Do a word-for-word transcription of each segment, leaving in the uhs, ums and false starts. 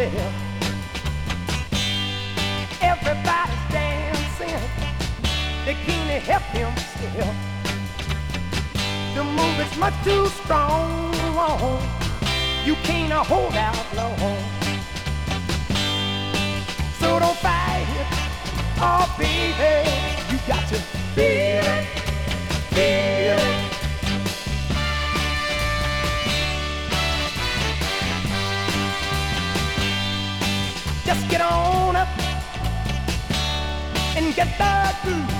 yourself. Everybody's dancing, they can't help themselves. The move is much too strong, you can't hold out long. So don't fight it, oh baby, you got to feel it, feel it. Just get on up and get the groove.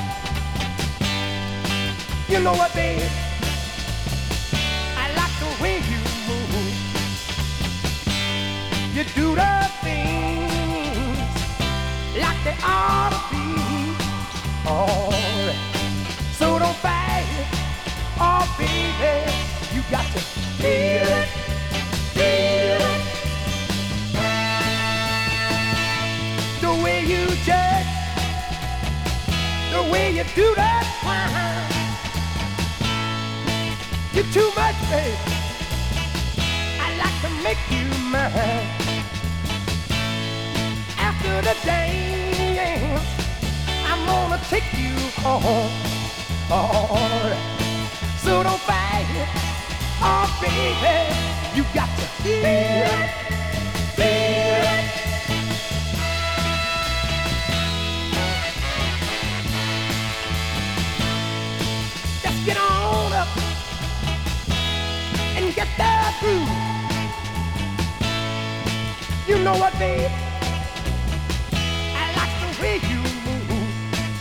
You know what, babe? I like the way you move. You do the things like they ought to be. Alright, so don't fight it. Oh, baby, you got to feel it, feel it. The way you jerk, the way you do that climb. You're too much, babe. I like to make you mine. After the dance, I'm gonna take you home. Alright, so don't fight it. Oh, baby, you got to feel it, feel it. Just get on up and get that groove. You know what, babe? I like the way you move.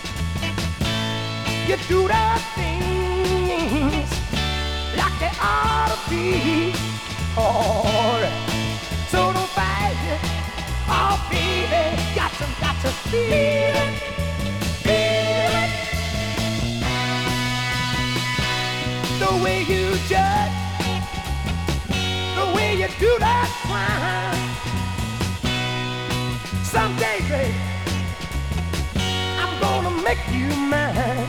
You do the things like they ought to be. Alright, so don't fight it. Oh, baby, got to, got to feel it, feel it. The way you judge, the way you do that climb. Someday, babe, I'm gonna make you mine.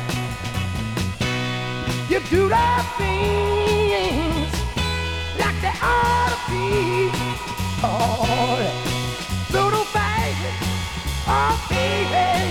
You do the things like they ought to be. Alright, so don't fight it. Oh, baby,